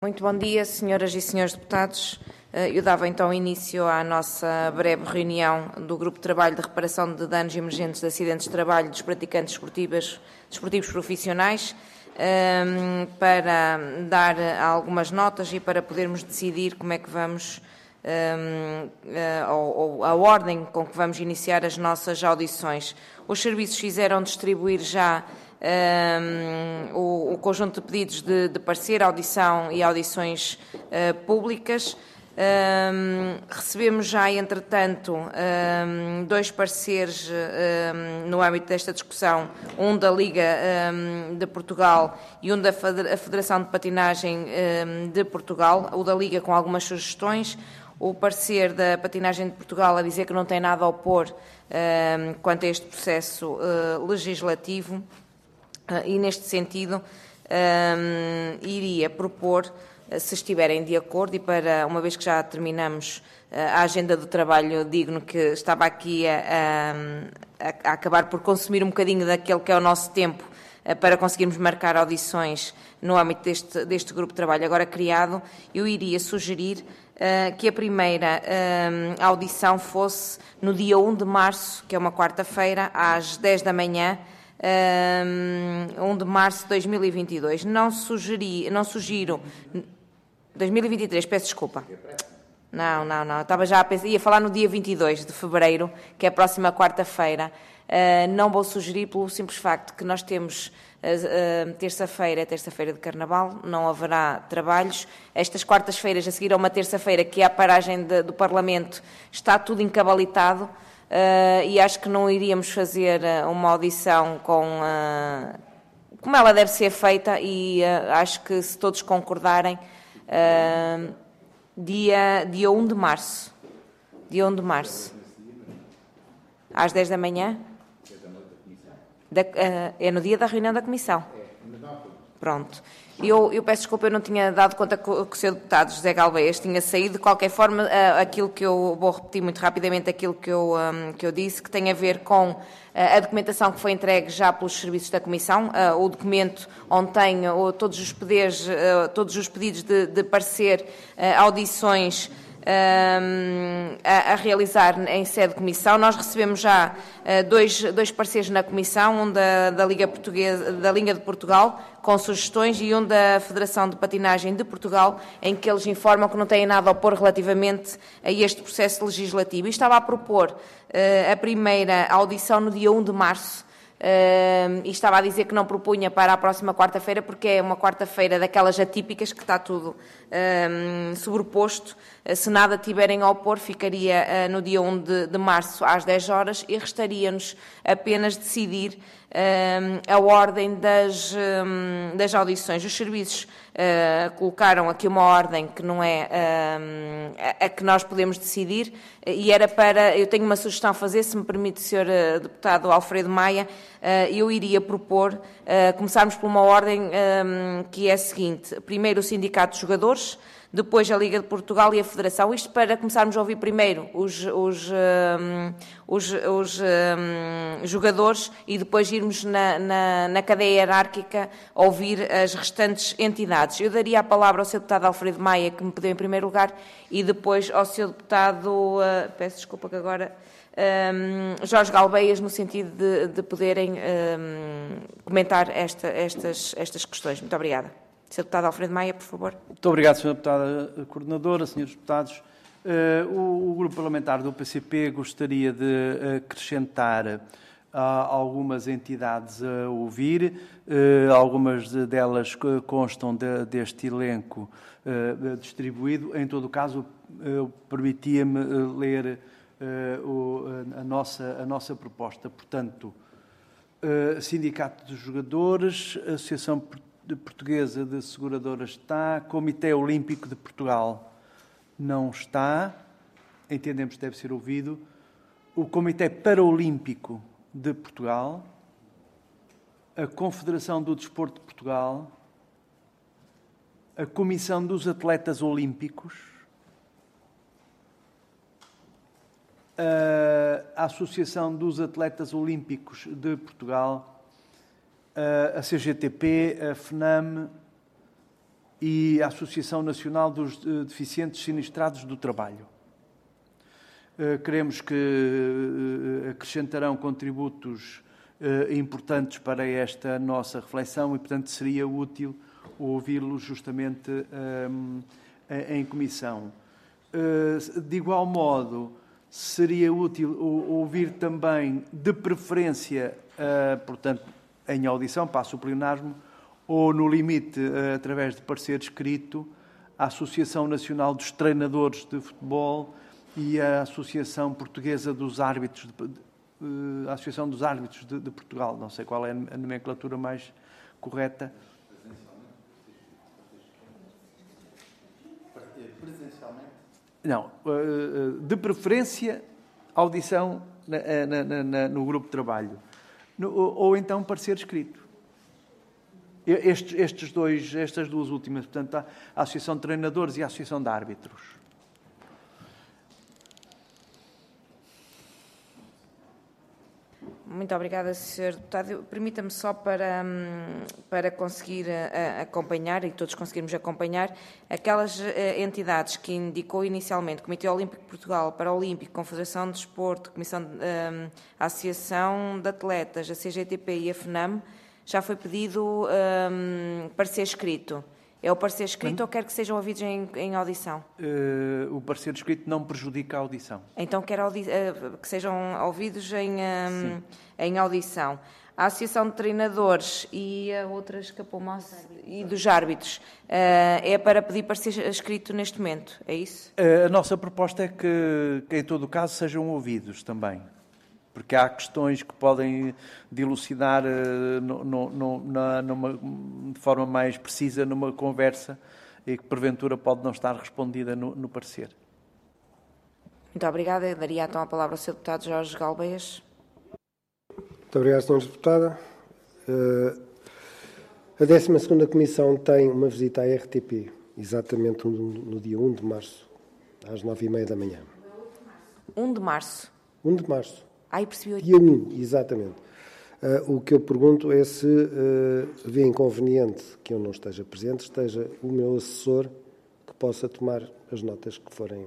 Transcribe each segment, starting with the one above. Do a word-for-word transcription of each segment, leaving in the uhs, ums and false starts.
Muito bom dia, senhoras e senhores deputados. Eu dava então início à nossa breve reunião do Grupo de Trabalho de Reparação de Danos Emergentes de Acidentes de Trabalho dos Praticantes Desportivos, desportivos Profissionais, para dar algumas notas e para podermos decidir como é que vamos, ou a ordem com que vamos iniciar as nossas audições. Os serviços fizeram distribuir já Um, o, o conjunto de pedidos de, de parecer, audição e audições uh, públicas. Um, recebemos já, entretanto, um, dois pareceres um, no âmbito desta discussão, um da Liga um, de Portugal e um da Federação de Patinagem um, de Portugal, o da Liga com algumas sugestões, o parecer da Patinagem de Portugal a dizer que não tem nada a opor um, quanto a este processo uh, legislativo. E, neste sentido, um, iria propor, se estiverem de acordo, e para, uma vez que já terminamos a agenda do trabalho digno que estava aqui a, a, a acabar por consumir um bocadinho daquele que é o nosso tempo para conseguirmos marcar audições no âmbito deste, deste grupo de trabalho agora criado, eu iria sugerir uh, que a primeira uh, audição fosse no dia um de março, que é uma quarta-feira, às dez da manhã, um de março de dois mil e vinte e dois. Não, sugeri, não sugiro... dois mil e vinte e três, peço desculpa. Não, não, não. Estava já a pensar... Ia falar no dia vinte e dois de fevereiro, que é a próxima quarta-feira. Uh, não vou sugerir pelo simples facto que nós temos uh, uh, terça-feira, é terça-feira de Carnaval, não haverá trabalhos. Estas quartas-feiras, a seguir a uma terça-feira, que é a paragem de, do Parlamento, está tudo encabalitado. Uh, e acho que não iríamos fazer uh, uma audição com, uh, como ela deve ser feita e uh, acho que se todos concordarem, uh, dia, dia um de março, dia um de março, às dez da manhã, da, uh, é no dia da reunião da Comissão. Pronto. Eu, eu peço desculpa, eu não tinha dado conta que o senhor deputado José Galvez tinha saído. De qualquer forma, aquilo que eu vou repetir muito rapidamente, aquilo que eu, um, que eu disse, que tem a ver com a documentação que foi entregue já pelos serviços da Comissão, uh, o documento onde tem uh, todos os pedidos, uh, todos os pedidos de, de parecer, uh, audições, Um, a, a realizar em sede de Comissão. Nós recebemos já uh, dois, dois pareceres na Comissão, um da, da Liga Portuguesa, da Liga de Portugal, com sugestões, e um da Federação de Patinagem de Portugal, em que eles informam que não têm nada a opor relativamente a este processo legislativo. E estava a propor uh, a primeira audição no dia um de março, Uh, e estava a dizer que não propunha para a próxima quarta-feira, porque é uma quarta-feira daquelas atípicas que está tudo uh, sobreposto. Uh, se nada tiverem a opor, ficaria uh, no dia um de, de março às dez horas e restaria-nos apenas decidir uh, a ordem das, uh, das audições. Os serviços uh, colocaram aqui uma ordem que não é uh, a, a que nós podemos decidir, uh, e era para... Eu tenho uma sugestão a fazer, se me permite, senhor uh, deputado Alfredo Maia. Uh, eu iria propor uh, começarmos por uma ordem um, que é a seguinte: primeiro o Sindicato de Jogadores, depois a Liga de Portugal e a Federação. Isto para começarmos a ouvir primeiro os, os, um, os, os um, jogadores e depois irmos na, na, na cadeia hierárquica ouvir as restantes entidades. Eu daria a palavra ao senhor deputado Alfredo Maia, que me pediu em primeiro lugar, e depois ao senhor deputado, uh, peço desculpa que agora... Um, Jorge Galveias, no sentido de, de poderem um, comentar esta, estas, estas questões. Muito obrigada. senhor Deputado Alfredo Maia, por favor. Muito obrigado, senhora Deputada Coordenadora, senhores Deputados. Uh, o, o Grupo Parlamentar do P C P gostaria de acrescentar uh, algumas entidades a ouvir. Uh, algumas de, delas constam de, deste elenco uh, distribuído. Em todo o caso, uh, permitia-me uh, ler Uh, o, a, nossa, a nossa proposta. Portanto, uh, Sindicato dos Jogadores, Associação Portuguesa de Seguradoras está, Comitê Olímpico de Portugal não está, entendemos que deve ser ouvido, o Comitê Paraolímpico de Portugal, a Confederação do Desporto de Portugal, a Comissão dos Atletas Olímpicos, a Associação dos Atletas Olímpicos de Portugal, a C G T P, a FNAM, e a Associação Nacional dos Deficientes Sinistrados do Trabalho. Queremos que acrescentarão contributos importantes para esta nossa reflexão e, portanto, seria útil ouvi-los justamente em comissão. De igual modo, seria útil ouvir também, de preferência, portanto, em audição, passo o pleonasmo, ou, no limite, através de parecer escrito, a Associação Nacional dos Treinadores de Futebol e a Associação Portuguesa dos Árbitros, de, a Associação dos Árbitros de, de Portugal. Não sei qual é a nomenclatura mais correta. Presencialmente? Não. De preferência, audição na, na, na, no grupo de trabalho. No, ou então parecer escrito. Estes, estes dois, estas duas últimas, portanto, a Associação de Treinadores e a Associação de Árbitros. Muito obrigada, senhor Deputado. Permita-me só para, para conseguir acompanhar, e todos conseguirmos acompanhar, aquelas entidades que indicou inicialmente, Comitê Olímpico de Portugal, Paralímpico, Confederação de Desporto, Comissão de, a Associação de Atletas, a C G T P e a FNAM, já foi pedido um, parecer escrito. É o parecer escrito hum? ou quer que sejam ouvidos em, em audição? Uh, o parecer escrito não prejudica a audição. Então quer audi uh, que sejam ouvidos em, um, em audição. A Associação de Treinadores e a outra escapou e dos árbitros uh, é para pedir parecer escrito neste momento, é isso? Uh, a nossa proposta é que, que, em todo o caso, sejam ouvidos também. Porque há questões que podem dilucidar uh, no, no, na, numa, de forma mais precisa numa conversa e que, porventura, pode não estar respondida no, no parecer. Muito obrigada. Eu daria então a palavra ao senhor Deputado Jorge Galbeias. Muito obrigado, senhora Deputada. Uh, a décima segunda Comissão tem uma visita à R T P, exatamente no, no dia um de março, às nove e meia da manhã. um de março? um de março. Ai, percebi. Dia um, exatamente. Uh, o que eu pergunto é se uh, vê inconveniente que eu não esteja presente, esteja o meu assessor que possa tomar as notas que forem...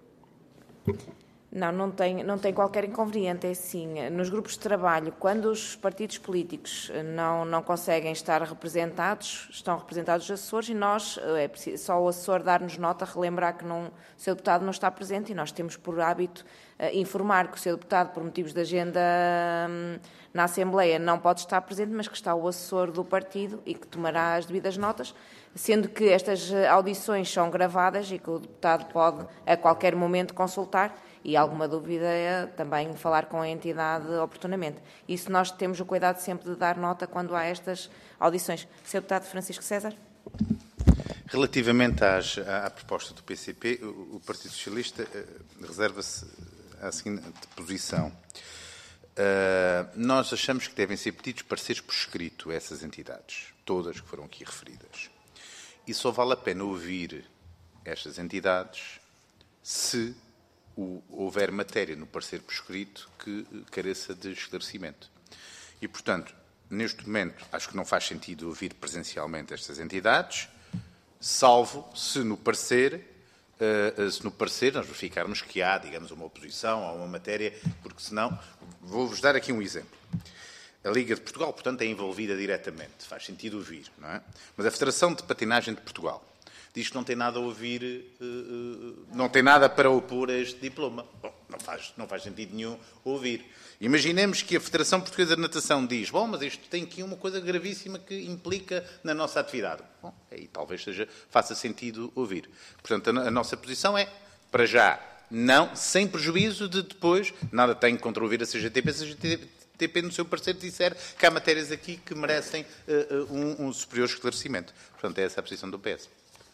Não, não tem, não tem qualquer inconveniente. É assim, nos grupos de trabalho, quando os partidos políticos não, não conseguem estar representados, estão representados os assessores e nós, é preciso, só o assessor dar-nos nota, relembrar que não, o seu deputado não está presente e nós temos por hábito uh, informar que o seu deputado, por motivos de agenda um, na Assembleia, não pode estar presente, mas que está o assessor do partido e que tomará as devidas notas, sendo que estas audições são gravadas e que o deputado pode a qualquer momento consultar. E alguma dúvida é também falar com a entidade oportunamente. Isso nós temos o cuidado sempre de dar nota quando há estas audições. senhor Deputado Francisco César. Relativamente às, à proposta do P C P, o, o Partido Socialista uh, reserva-se à seguinte posição. Uh, nós achamos que devem ser pedidos pareceres por escrito a essas entidades, todas que foram aqui referidas. E só vale a pena ouvir estas entidades se O, houver matéria no parecer por escrito que careça de esclarecimento. E, portanto, neste momento, acho que não faz sentido ouvir presencialmente estas entidades, salvo se no parecer, uh, se no parecer nós verificarmos que há, digamos, uma oposição a uma matéria, porque senão, vou-vos dar aqui um exemplo. A Liga de Portugal, portanto, é envolvida diretamente, faz sentido ouvir, não é? Mas a Federação de Patinagem de Portugal diz que não tem nada a ouvir, não tem nada para opor a este diploma. Bom, não faz, não faz sentido nenhum ouvir. Imaginemos que a Federação Portuguesa de Natação diz, bom, mas isto tem aqui uma coisa gravíssima que implica na nossa atividade. Bom, aí talvez seja, faça sentido ouvir. Portanto, a, a nossa posição é, para já, não, sem prejuízo de depois, nada tenho contra ouvir a C G T P, a C G T P no seu parecer disser que há matérias aqui que merecem uh, um, um superior esclarecimento. Portanto, é essa a posição do P S.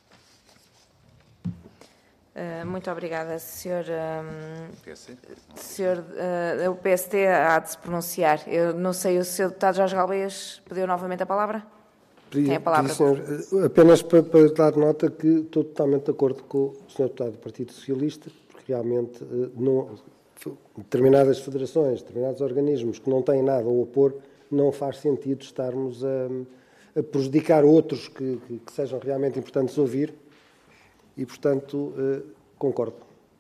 Uh, muito obrigada, senhor. Um, senhor uh, o P S T há de se pronunciar. Eu não sei, o senhor deputado Jorge Galbeias pediu novamente a palavra? Pedi, Tem a palavra. Pedi, senhor, apenas para, para dar nota que estou totalmente de acordo com o senhor deputado do Partido Socialista, porque realmente uh, não, determinadas federações, determinados organismos que não têm nada a opor, não faz sentido estarmos a, a prejudicar outros que, que, que sejam realmente importantes ouvir e, portanto, uh, concordo.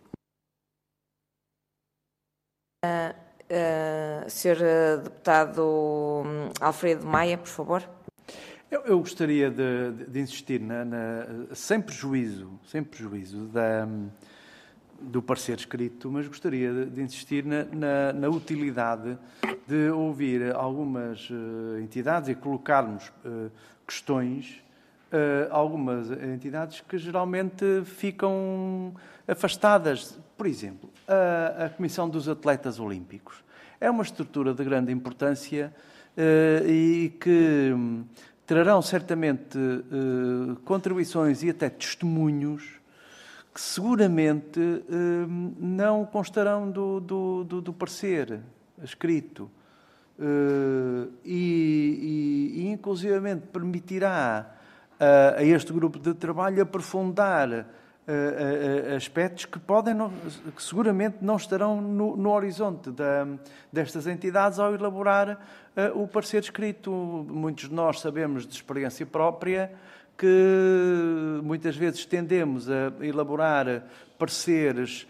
Uh, uh, senhor Deputado Alfredo Maia, por favor. Eu, eu gostaria de, de insistir, na, na, sem prejuízo, sem prejuízo da, do parecer escrito, mas gostaria de, de insistir na, na, na utilidade de ouvir algumas uh, entidades e colocarmos uh, questões a uh, algumas entidades que geralmente ficam afastadas. Por exemplo, a, a Comissão dos Atletas Olímpicos. É uma estrutura de grande importância uh, e que um, trarão certamente uh, contribuições e até testemunhos que seguramente uh, não constarão do, do, do, do parecer escrito uh, e, e, e inclusivamente permitirá uh, a este grupo de trabalho aprofundar uh, uh, aspectos que podem não, que seguramente não estarão no, no horizonte da, destas entidades ao elaborar uh, o parecer escrito. Muitos de nós sabemos de experiência própria que muitas vezes tendemos a elaborar pareceres,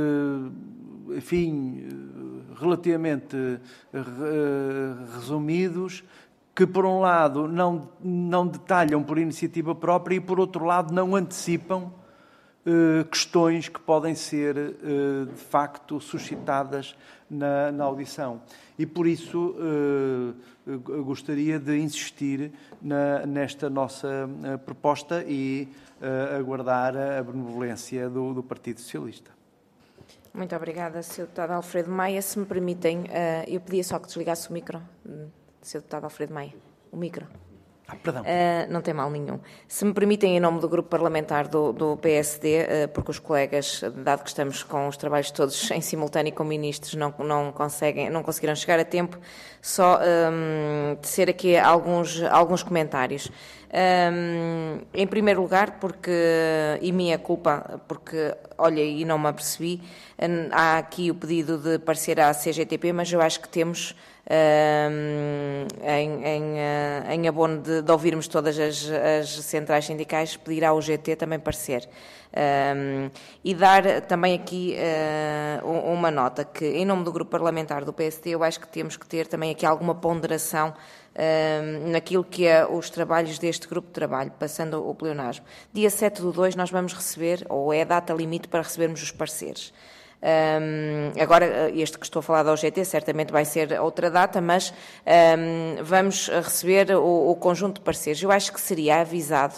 enfim, relativamente resumidos, que por um lado não, não detalham por iniciativa própria e por outro lado não antecipam questões que podem ser de facto suscitadas na, na audição. E por isso uh, gostaria de insistir na, nesta nossa uh, proposta e uh, aguardar a benevolência do, do Partido Socialista. Muito obrigada, senhor Deputado Alfredo Maia. Se me permitem, uh, eu pedia só que desligasse o micro, senhor Deputado Alfredo Maia. O micro. Ah, perdão. Uh, não tem mal nenhum. Se me permitem, em nome do grupo parlamentar do, do P S D, uh, porque os colegas, dado que estamos com os trabalhos todos em simultâneo com ministros, não, não, conseguem, não conseguiram chegar a tempo, só um, tecer aqui alguns, alguns comentários. Um, em primeiro lugar, porque, e minha culpa, porque, olha, e não me apercebi, um, há aqui o pedido de parecer à C G T P, mas eu acho que temos... Um, em, em, uh, em abono de, de ouvirmos todas as, as centrais sindicais, pedir à U G T também parecer. Um, e dar também aqui uh, uma nota, que em nome do grupo parlamentar do P S D eu acho que temos que ter também aqui alguma ponderação um, naquilo que é os trabalhos deste grupo de trabalho, passando o pleonasmo. Dia sete do dois nós vamos receber, ou é a data limite para recebermos os pareceres. Um, agora, este que estou a falar da O G T certamente vai ser outra data, mas um, vamos receber o, o conjunto de pareceres. Eu acho que seria avisado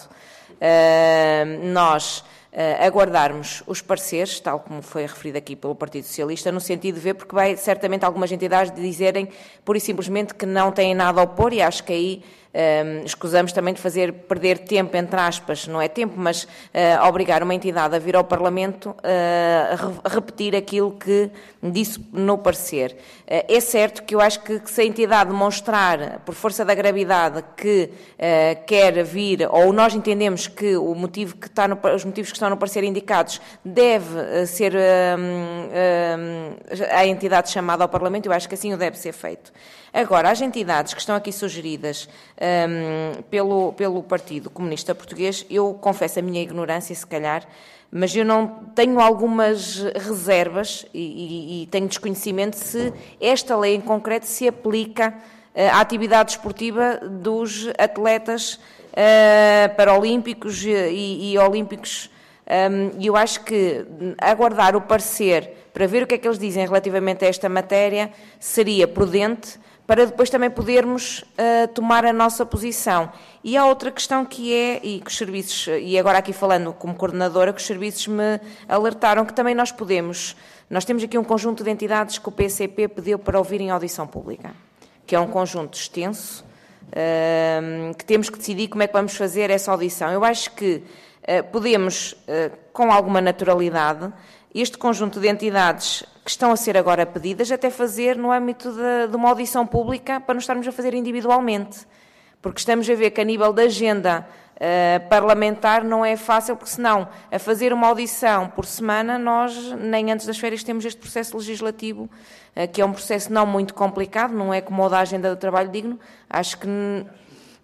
uh, nós uh, aguardarmos os pareceres, tal como foi referido aqui pelo Partido Socialista, no sentido de ver, porque vai certamente algumas entidades dizerem pura e simplesmente que não têm nada a opor, e acho que aí Um, escusamos também de fazer perder tempo, entre aspas, não é tempo, mas uh, obrigar uma entidade a vir ao Parlamento uh, a, re a repetir aquilo que disse no parecer. Uh, é certo que eu acho que, que se a entidade demonstrar, por força da gravidade, que uh, quer vir, ou nós entendemos que o motivo que está no, os motivos que estão no parecer indicados deve uh, ser um, um, a entidade chamada ao Parlamento, eu acho que assim o deve ser feito. Agora, as entidades que estão aqui sugeridas um, pelo, pelo Partido Comunista Português, eu confesso a minha ignorância, se calhar, mas eu não tenho algumas reservas e, e, e tenho desconhecimento se esta lei em concreto se aplica uh, à atividade esportiva dos atletas uh, paralímpicos e, e olímpicos. E um, eu acho que aguardar o parecer para ver o que é que eles dizem relativamente a esta matéria seria prudente, para depois também podermos uh, tomar a nossa posição. E há outra questão que é, e que os serviços, e agora aqui falando como coordenadora, que os serviços me alertaram que também nós podemos, nós temos aqui um conjunto de entidades que o P C P pediu para ouvir em audição pública, que é um conjunto extenso, uh, que temos que decidir como é que vamos fazer essa audição. Eu acho que uh, podemos, uh, com alguma naturalidade, este conjunto de entidades que estão a ser agora pedidas, até fazer no âmbito de, de uma audição pública, para não estarmos a fazer individualmente. Porque estamos a ver que a nível da agenda uh, parlamentar não é fácil, porque senão, a fazer uma audição por semana, nós nem antes das férias temos este processo legislativo, uh, que é um processo não muito complicado, não é como o da agenda do trabalho digno. Acho que,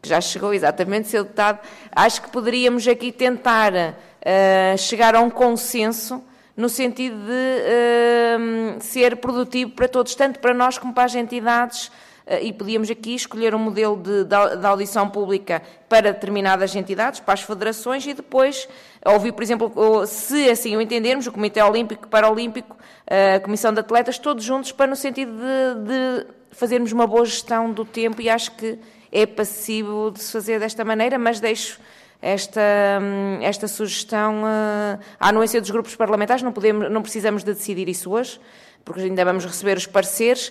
que já chegou, exatamente, senhor Deputado, acho que poderíamos aqui tentar uh, chegar a um consenso no sentido de uh, ser produtivo para todos, tanto para nós como para as entidades, uh, e podíamos aqui escolher um modelo de, de, de audição pública para determinadas entidades, para as federações, e depois ouvir, por exemplo, se assim o entendermos, o Comitê Olímpico, Paralímpico, a Comissão de Atletas, todos juntos, para no sentido de, de fazermos uma boa gestão do tempo, e acho que é passível de se fazer desta maneira, mas deixo esta, esta sugestão uh, à anuência dos grupos parlamentares. Não, podemos, não precisamos de decidir isso hoje, porque ainda vamos receber os pareceres,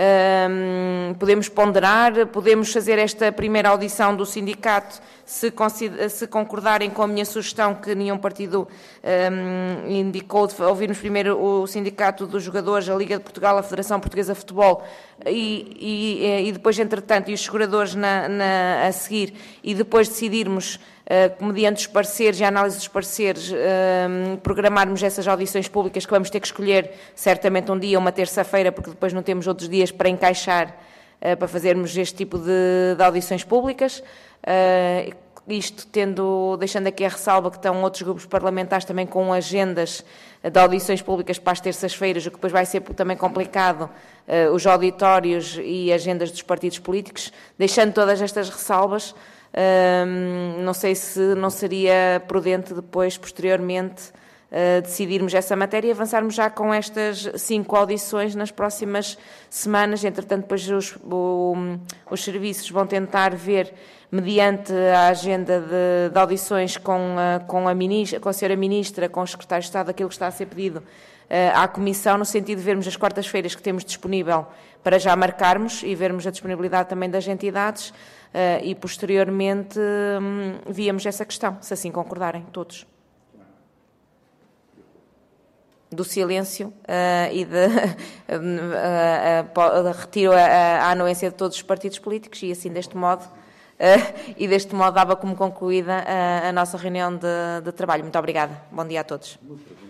uh, podemos ponderar, podemos fazer esta primeira audição do sindicato, se, se concordarem com a minha sugestão, que nenhum partido um, indicou, de ouvirmos primeiro o sindicato dos jogadores, a Liga de Portugal, a Federação Portuguesa de Futebol, e, e, e depois, entretanto, e os jogadores na, na, a seguir, e depois decidirmos, Uh, mediante os pareceres e a análise dos pareceres, uh, programarmos essas audições públicas, que vamos ter que escolher certamente um dia, uma terça-feira, porque depois não temos outros dias para encaixar, uh, para fazermos este tipo de, de audições públicas. Uh, isto tendo, deixando aqui a ressalva que estão outros grupos parlamentares também com agendas de audições públicas para as terças-feiras, o que depois vai ser também complicado, uh, os auditórios e agendas dos partidos políticos. Deixando todas estas ressalvas, Um, não sei se não seria prudente depois, posteriormente, uh, decidirmos essa matéria e avançarmos já com estas cinco audições nas próximas semanas. Entretanto, depois os, o, os serviços vão tentar ver, mediante a agenda de, de audições com a, com, a ministra, com a senhora Ministra, com o Secretário de Estado, aquilo que está a ser pedido uh, à Comissão, no sentido de vermos as quartas-feiras que temos disponível para já marcarmos e vermos a disponibilidade também das entidades. Uh, e, posteriormente, um, víamos essa questão, se assim concordarem todos. Do silêncio uh, e de uh, uh, uh, retiro a, a anuência de todos os partidos políticos, e assim, deste modo, uh, e deste modo dava como concluída uh, a nossa reunião de, de trabalho. Muito obrigada. Bom dia a todos.